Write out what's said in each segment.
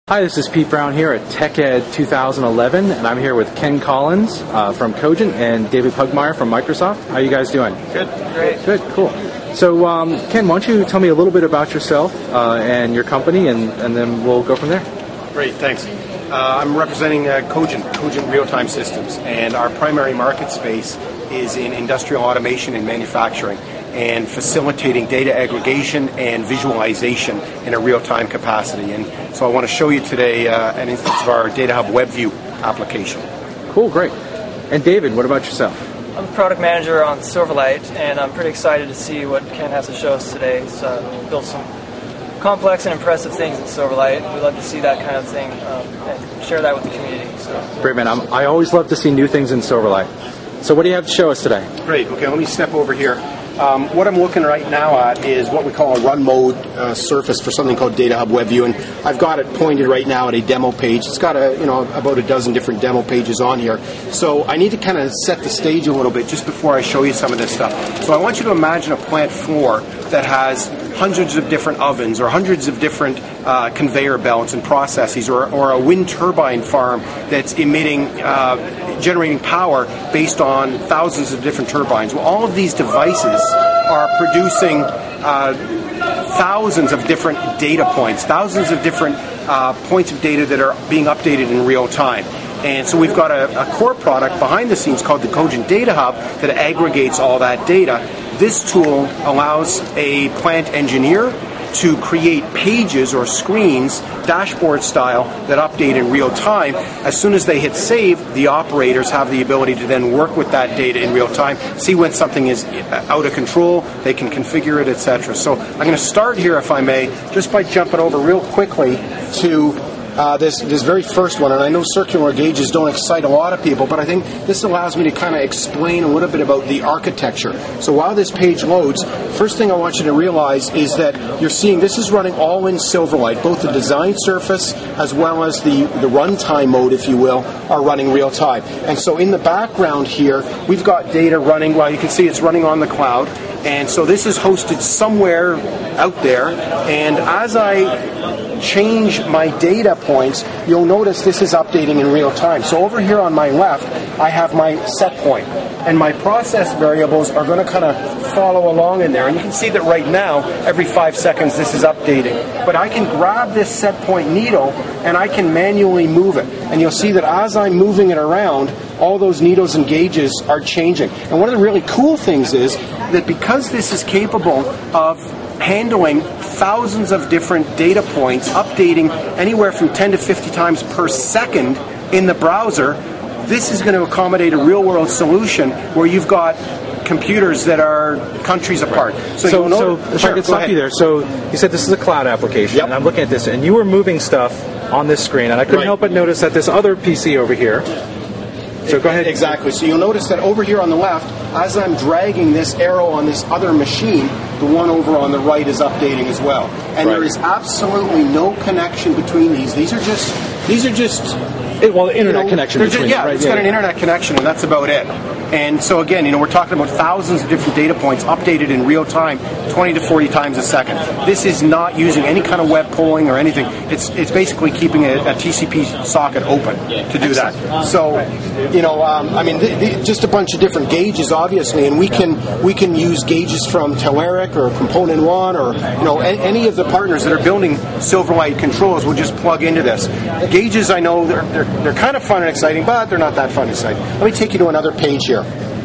Hi, this is Pete Brown here at TechEd 2011, and I'm here with Ken Collins from Cogent and David Pugmire from Microsoft. How are you guys doing? Good. Great. Good, cool. So, Ken, why don't you tell me a little bit about yourself and your company, and then we'll go from there. Great, thanks. I'm representing Cogent Real-Time Systems, and our primary market space is in industrial automation and manufacturing, and facilitating data aggregation and visualization in a real-time capacity. And so I want to show you today an instance of our Data Hub WebView application. Cool, great. And David, what about yourself? I'm a product manager on Silverlight, and I'm pretty excited to see what Ken has to show us today. He's built some complex and impressive things in Silverlight. We'd love to see that kind of thing and share that with the community. So. Great, man. I always love to see new things in Silverlight. So what do you have to show us today? Great. Okay, let me step over here. What I'm looking right now at is what we call a run mode surface for something called Data Hub WebView, and I've got it pointed right now at a demo page. It's got about a dozen different demo pages on here. So I need to kind of set the stage a little bit just before I show you some of this stuff. So I want you to imagine a plant floor that has hundreds of different ovens or hundreds of different conveyor belts and processes, or a wind turbine farm that's generating power based on thousands of different turbines. Well, all of these devices are producing thousands of different data points, thousands of different points of data that are being updated in real time. And so we've got a core product behind the scenes called the Cogent Data Hub that aggregates all that data. This tool allows a plant engineer to create pages or screens, dashboard style, that update in real time. As soon as they hit save, the operators have the ability to then work with that data in real time, see when something is out of control, they can configure it, etc. So I'm going to start here, if I may, just by jumping over real quickly to this very first one. And I know circular gauges don't excite a lot of people, but I think this allows me to kind of explain a little bit about the architecture. So while this page loads, first thing I want you to realize is that you're seeing this is running all in Silverlight. Both the design surface as well as the runtime mode, if you will, are running real time. And so in the background here, we've got data running. Well, you can see it's running on the cloud. And so this is hosted somewhere out there. And as I change my data points, you'll notice this is updating in real time. So over here on my left, I have my set point, and my process variables are going to kind of follow along in there. And you can see that right now, every 5 seconds, this is updating. But I can grab this set point needle, and I can manually move it. And you'll see that as I'm moving it around, all those needles and gauges are changing. And one of the really cool things is that because this is capable of handling thousands of different data points, updating anywhere from 10 to 50 times per second in the browser, this is going to accommodate a real-world solution where you've got computers that are countries apart. So if I could stop you there. So you said this is a cloud application, and I'm looking at this, and you were moving stuff on this screen, and I couldn't help but notice that this other PC over here. So go ahead. Exactly. So you'll notice that over here on the left, as I'm dragging this arrow on this other machine, the one over on the right is updating as well. And there is absolutely no connection between these. These are just internet connection between them. It's got an internet connection, and that's about it. And so again, we're talking about thousands of different data points updated in real time, 20 to 40 times a second. This is not using any kind of web polling or anything. It's basically keeping a TCP socket open to do that. So, just a bunch of different gauges, obviously, and we can use gauges from Telerik or Component One or any of the partners that are building Silverlight controls will just plug into this. Gauges, I know they're kind of fun and exciting, but they're not that fun and exciting. Let me take you to another page here.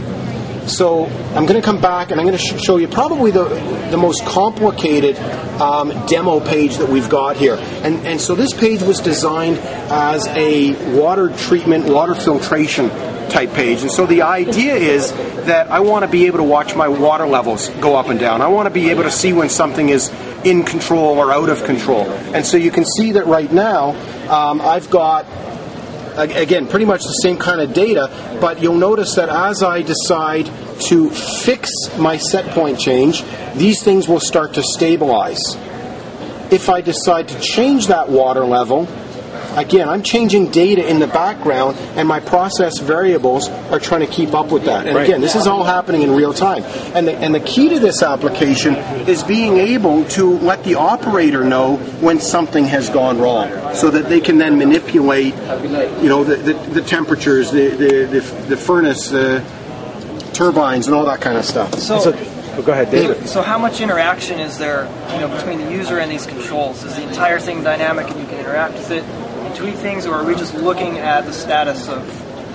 So I'm going to come back and I'm going to show you probably the most complicated demo page that we've got here. And so this page was designed as a water treatment, water filtration type page. And so the idea is that I want to be able to watch my water levels go up and down. I want to be able to see when something is in control or out of control. And so you can see that right now I've got, again, pretty much the same kind of data, but you'll notice that as I decide to fix my set point change, these things will start to stabilize. If I decide to change that water level, again, I'm changing data in the background, and my process variables are trying to keep up with that. And again, this is all happening in real time. And the key to this application is being able to let the operator know when something has gone wrong, so that they can then manipulate, the temperatures, the furnace, the turbines, and all that kind of stuff. So go ahead, David. So how much interaction is there, between the user and these controls? Is the entire thing dynamic and you can interact with it and tweak things, or are we just looking at the status of,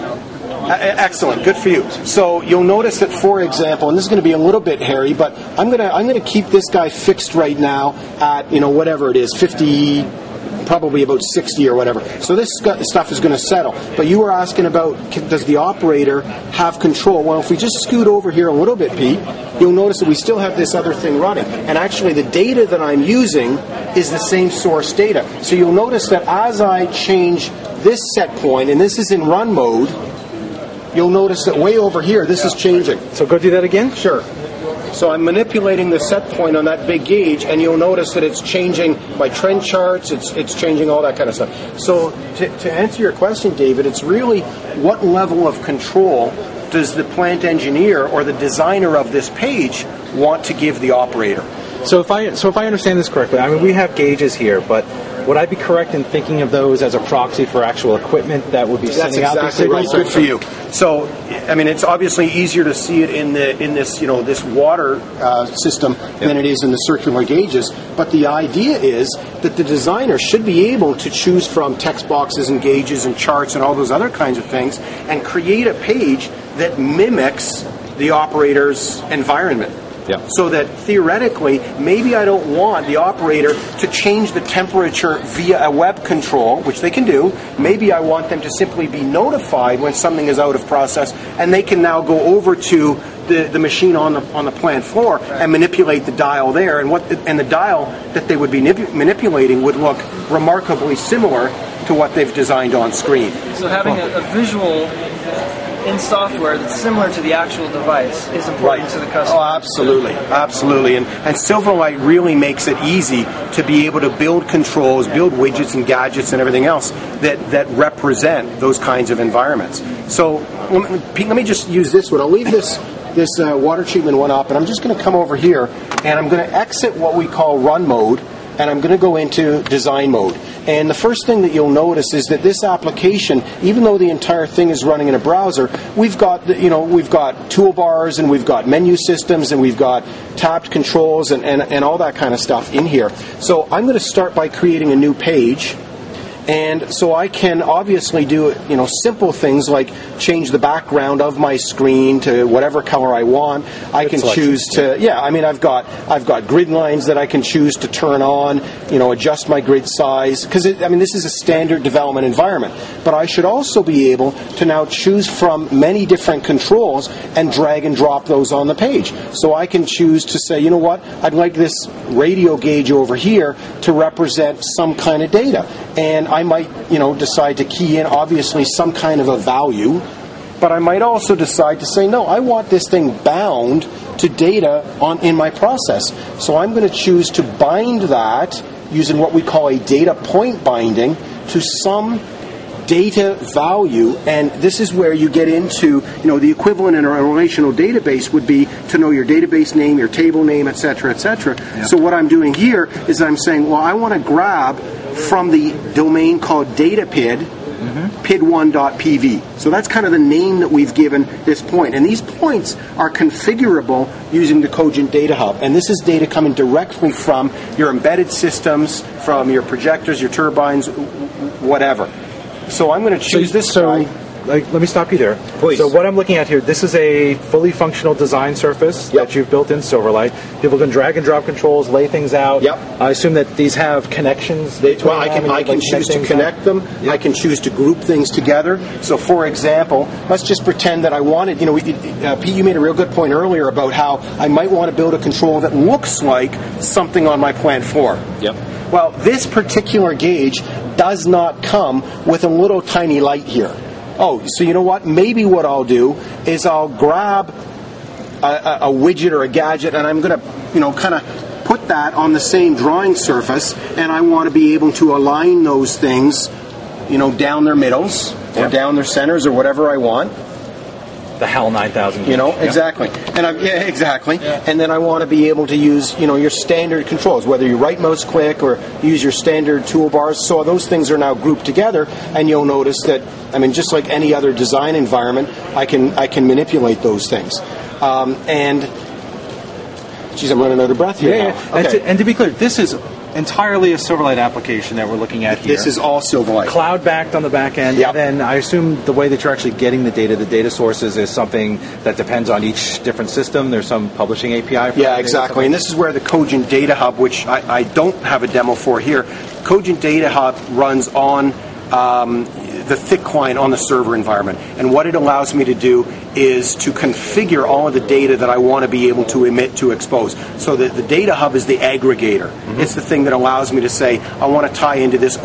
Excellent, good for you. So you'll notice that, for example, and this is going to be a little bit hairy, but I'm going to keep this guy fixed right now at whatever it is, 50. Probably about 60 or whatever. So this stuff is going to settle. But you were asking about, does the operator have control? Well, if we just scoot over here a little bit, Pete, you'll notice that we still have this other thing running. And actually the data that I'm using is the same source data. So you'll notice that as I change this set point, and this is in run mode, you'll notice that way over here, this is changing. So go do that again? Sure. So I'm manipulating the set point on that big gauge, and you'll notice that it's changing my trend charts, it's changing all that kind of stuff. So to answer your question, David, it's really what level of control does the plant engineer or the designer of this page want to give the operator? So if I understand this correctly, I mean, we have gauges here, but would I be correct in thinking of those as a proxy for actual equipment that would be sending out these signals? Right. Good for you. So, I mean, it's obviously easier to see it in this this water system than it is in the circular gauges. But the idea is that the designer should be able to choose from text boxes and gauges and charts and all those other kinds of things and create a page that mimics the operator's environment. Yeah. So that theoretically, maybe I don't want the operator to change the temperature via a web control, which they can do. Maybe I want them to simply be notified when something is out of process, and they can now go over to the machine on the plant floor and manipulate the dial there. And the dial that they would be manipulating would look remarkably similar to what they've designed on screen. So having a visual in software that's similar to the actual device is important to the customer. Oh, absolutely. And Silverlight really makes it easy to be able to build controls, build widgets and gadgets and everything else that represent those kinds of environments. So, Pete, let me just use this one. I'll leave this water treatment one up, and I'm just going to come over here, and I'm going to exit what we call run mode, and I'm going to go into design mode. And the first thing that you'll notice is that this application, even though the entire thing is running in a browser, we've got toolbars, and we've got menu systems, and we've got tabbed controls and all that kind of stuff in here. So I'm going to start by creating a new page. And so I can obviously do simple things like change the background of my screen to whatever color I want. I can choose to I've got grid lines that I can choose to turn on, adjust my grid size, because this is a standard development environment. But I should also be able to now choose from many different controls and drag and drop those on the page. So I can choose to say, you know what, I'd like this radio gauge over here to represent some kind of data. And I might, decide to key in, obviously, some kind of a value. But I might also decide to say, no, I want this thing bound to data in my process. So I'm going to choose to bind that using what we call a data point binding to some data value, and this is where you get into, the equivalent in a relational database would be to know your database name, your table name, etc., etc. Yeah. So what I'm doing here is I'm saying, well, I want to grab from the domain called datapid, pid1.pv. So that's kind of the name that we've given this point. And these points are configurable using the Cogent Data Hub. And this is data coming directly from your embedded systems, from your projectors, your turbines, whatever. So I'm going to choose this guy. Let me stop you there. Please. So what I'm looking at here, this is a fully functional design surface that you've built in Silverlight. People can drag and drop controls, lay things out. Yep. I assume that these have connections. I can choose to connect them. Yep. I can choose to group things together. So, for example, let's just pretend that I wanted, Pete, you made a real good point earlier about how I might want to build a control that looks like something on my plant floor. Yep. Well, this particular gauge does not come with a little tiny light here. Oh, so you know what? Maybe what I'll do is I'll grab a widget or a gadget, and I'm going to, kind of put that on the same drawing surface, and I want to be able to align those things down their middles or down their centers or whatever I want. The HAL 9000. Exactly. And exactly. Yeah. And then I want to be able to use, your standard controls, whether you right mouse click or use your standard toolbars. So those things are now grouped together, and you'll notice that, just like any other design environment, I can manipulate those things. And, geez, I'm running out of breath here now. Yeah. Okay. And to be clear, this is entirely a Silverlight application that we're looking at here. This is all Silverlight. Cloud backed on the back end. Yep. And then I assume the way that you're actually getting the data sources is something that depends on each different system. There's some publishing API for Yeah, exactly. And this is where the Cogent Data Hub, which I don't have a demo for here, Cogent Data Hub runs on the thick client on the server environment. And what it allows me to do is to configure all of the data that I want to be able to emit to expose. So the Data Hub is the aggregator. Mm-hmm. It's the thing that allows me to say, I want to tie into this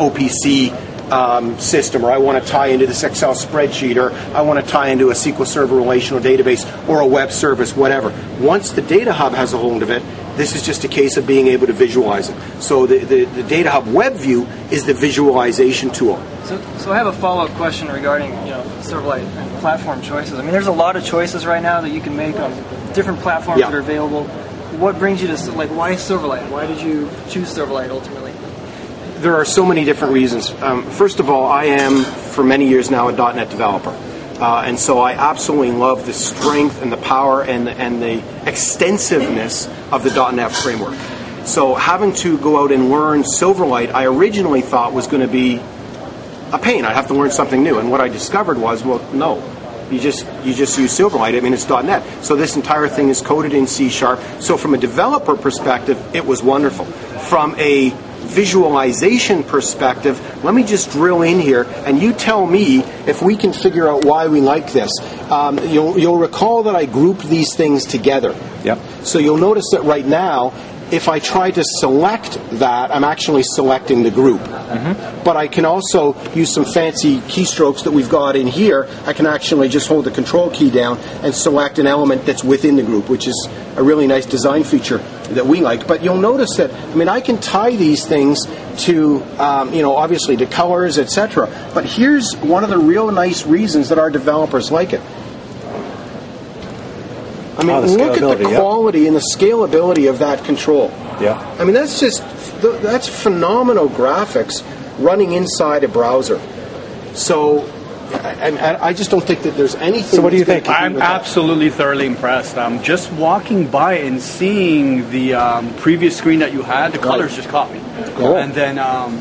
OPC system, or I want to tie into this Excel spreadsheet, or I want to tie into a SQL Server relational database, or a web service, whatever. Once the Data Hub has a hold of it, this is just a case of being able to visualize it. So the Data Hub Web View is the visualization tool. So I have a follow-up question regarding Silverlight and platform choices. There's a lot of choices right now that you can make on different platforms that are available. What brings you to why Silverlight? Why did you choose Silverlight ultimately? There are so many different reasons. First of all, I am for many years now a .NET developer. And so I absolutely love the strength and the power and the extensiveness of the .NET framework. So having to go out and learn Silverlight, I originally thought was going to be a pain. I'd have to learn something new. And what I discovered was, well, no. You just use Silverlight. It's .NET. So this entire thing is coded in C#. So from a developer perspective, it was wonderful. From a visualization perspective, let me just drill in here, and you tell me if we can figure out why we like this. You'll recall that I grouped these things together. Yep. So you'll notice that right now, if I try to select that, I'm actually selecting the group. Mm-hmm. But I can also use some fancy keystrokes that we've got in here. I can actually just hold the control key down and select an element that's within the group, which is a really nice design feature that we like. But you'll notice that, I can tie these things to, obviously to colors, etc. But here's one of the real nice reasons that our developers like it. Look at the quality and the scalability of that control. Yeah. That's phenomenal graphics running inside a browser. So, I just don't think that there's anything. So what do you think? I'm absolutely thoroughly impressed. Just walking by and seeing the previous screen that you had, the colors just caught me. Cool. And then,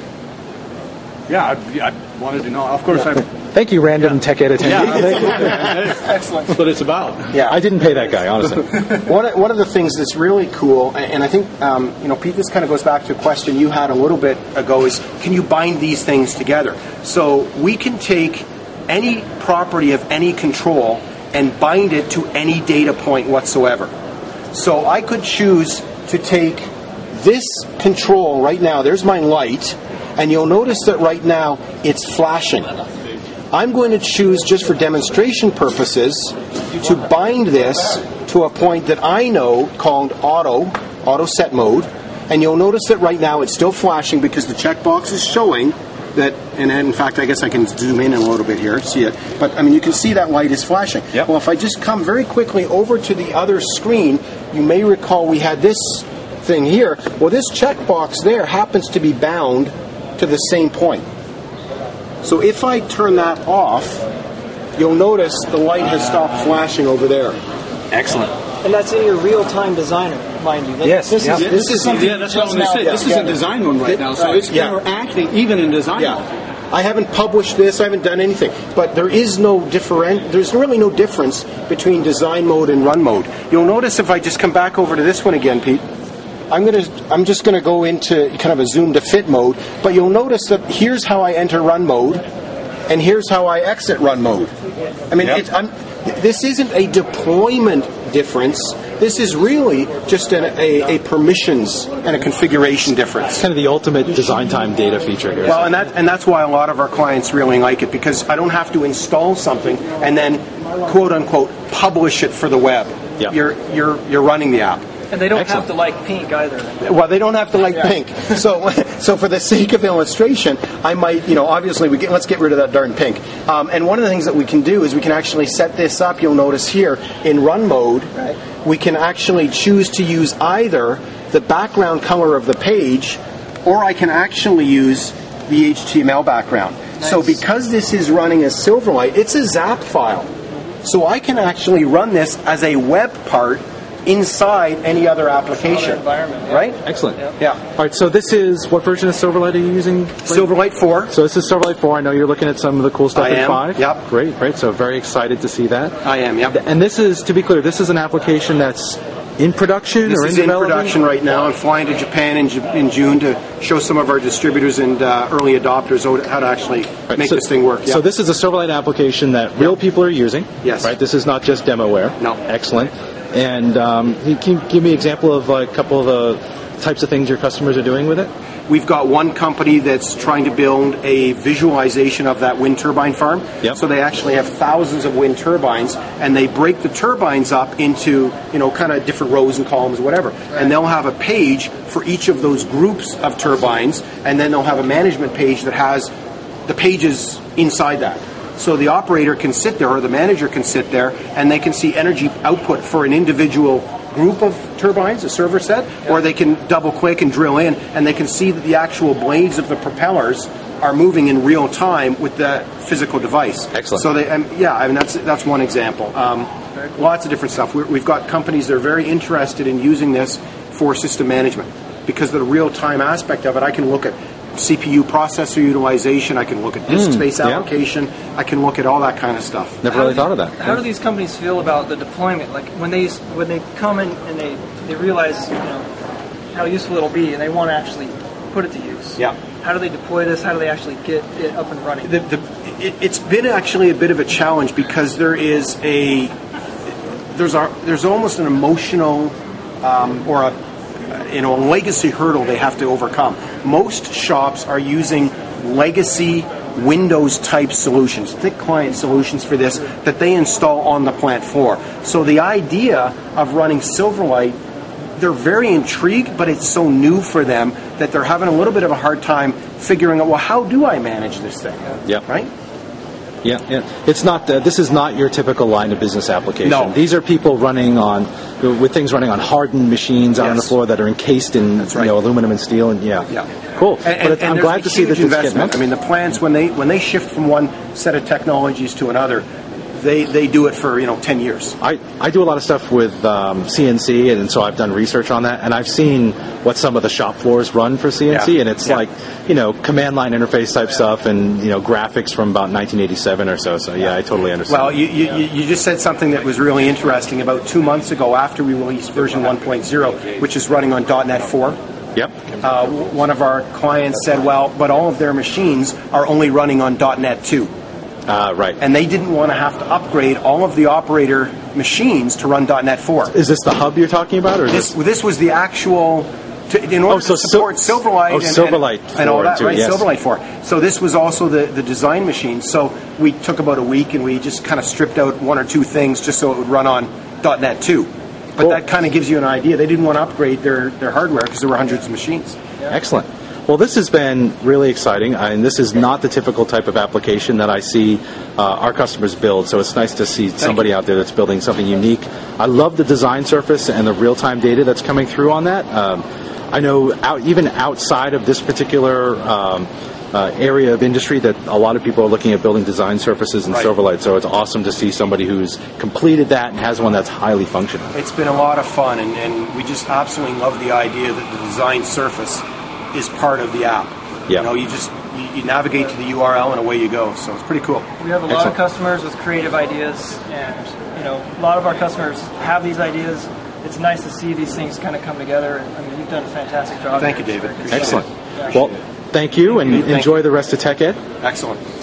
I wanted to know. Of course, Thank you, random tech ed attendee. Yeah, excellent. That's what it's about. Yeah, I didn't pay that guy, honestly. One of the things that's really cool, and I think, Pete, this kind of goes back to a question you had a little bit ago, is can you bind these things together? So we can take any property of any control and bind it to any data point whatsoever. So I could choose to take this control right now, there's my light, and you'll notice that right now it's flashing. I'm going to choose, just for demonstration purposes, to bind this to a point that I know called auto set mode. And you'll notice that right now it's still flashing because the checkbox is showing that, and in fact, I guess I can zoom in a little bit here, see it. But, you can see that light is flashing. Yep. Well, if I just come very quickly over to the other screen, you may recall we had this thing here. Well, this checkbox there happens to be bound to the same point. So if I turn that off, you'll notice the light has stopped flashing over there. Excellent. And that's in your real-time designer, mind you. Yes. This is something. Yeah, that's what I'm going to say. This is in design mode right now, so it's interacting even in design mode. I haven't published this. I haven't done anything. But there is there's really no difference between design mode and run mode. You'll notice if I just come back over to this one again, Pete, I'm just going to go into kind of a zoom to fit mode, but you'll notice that here's how I enter run mode, and here's how I exit run mode. This isn't a deployment difference. This is really just a permissions and a configuration difference. Kind of the ultimate design time data feature here. Well, and that's why a lot of our clients really like it, because I don't have to install something and then quote unquote publish it for the web. Yep. You're running the app. And they don't have to like pink either. Well, they don't have to like pink. So for the sake of illustration, I might, obviously, let's get rid of that darn pink. And one of the things that we can do is we can actually set this up. You'll notice here in run mode, we can actually choose to use either the background color of the page, or I can actually use the HTML background. Nice. So because this is running as Silverlight, it's a ZAP file. So I can actually run this as a web part inside any other application. Environment, right? Excellent. Yeah. All right, so this is, what version of Silverlight are you using? Silverlight 4. So this is Silverlight 4. I know you're looking at some of the cool stuff in 5. Yep. Great. So very excited to see that. I am, yep. And this is, to be clear, this is an application that's in production this or in is development? in production right now. I'm flying to Japan in June to show some of our distributors and early adopters how to actually make this thing work. So this is a Silverlight application that real people are using. Yes. Right. This is not just demoware. No. Excellent. And can you give me an example of a couple of the types of things your customers are doing with it? We've got one company that's trying to build a visualization of that wind turbine farm. Yep. So they actually have thousands of wind turbines, and they break the turbines up into, kind of different rows and columns, whatever. Right. And they'll have a page for each of those groups of turbines, and then they'll have a management page that has the pages inside that. So the operator can sit there, or the manager can sit there, and they can see energy output for an individual group of turbines, a server set, or they can double click and drill in, and they can see that the actual blades of the propellers are moving in real time with the physical device. Excellent. So that's one example. Lots of different stuff. We've got companies that are very interested in using this for system management because of the real time aspect of it. I can look at CPU processor utilization, I can look at disk space allocation, I can look at all that kind of stuff. Never really thought of that. How do these companies feel about the deployment? Like when they come in and they realize how useful it'll be and they want to actually put it to use. Yeah. How do they deploy this? How do they actually get it up and running? It's been actually a bit of a challenge because there's almost an emotional or a legacy hurdle they have to overcome. Most shops are using legacy Windows type solutions, thick client solutions for this that they install on the plant floor. So the idea of running Silverlight, they're very intrigued, but it's so new for them that they're having a little bit of a hard time figuring out, well, how do I manage this thing? Yeah. Right? Yeah. It's not. This is not your typical line of business application. No. These are people with things running on hardened machines out on the floor that are encased in aluminum and steel and cool. And I'm glad to see that it's getting up. I mean, the plants when they shift from one set of technologies to another, they do it for 10 years. I do a lot of stuff with CNC, and so I've done research on that, and I've seen what some of the shop floors run for CNC, and it's like command line interface type stuff, and graphics from about 1987 or so. So I totally understand. Well, you just said something that was really interesting. About 2 months ago, after we released version 1.0, which is running on .NET 4. Yep. One of our clients said, well, but all of their machines are only running on .NET 2. Right. And they didn't want to have to upgrade all of the operator machines to run .NET 4. Is this the hub you're talking about? Or this was the actual... in order to support Silverlight and all that, right? Yes. Silverlight 4. So this was also the design machine. So we took about a week and we just kind of stripped out one or two things just so it would run on .NET 2. But that kind of gives you an idea. They didn't want to upgrade their hardware because there were hundreds of machines. Excellent. Well, this has been really exciting, and this is not the typical type of application that I see our customers build, so it's nice to see somebody out there that's building something unique. I love the design surface and the real-time data that's coming through on that. I know even outside of this particular area of industry that a lot of people are looking at building design surfaces in Silverlight, so it's awesome to see somebody who's completed that and has one that's highly functional. It's been a lot of fun, and we just absolutely love the idea that the design surface is part of the app. Yeah. You navigate to the URL and away you go. So it's pretty cool. We have a lot of customers with creative ideas, and a lot of our customers have these ideas. It's nice to see these things kind of come together. And you've done a fantastic job. Thank you, David. Excellent. Well, thank you, and enjoy the rest of Tech Ed. Excellent.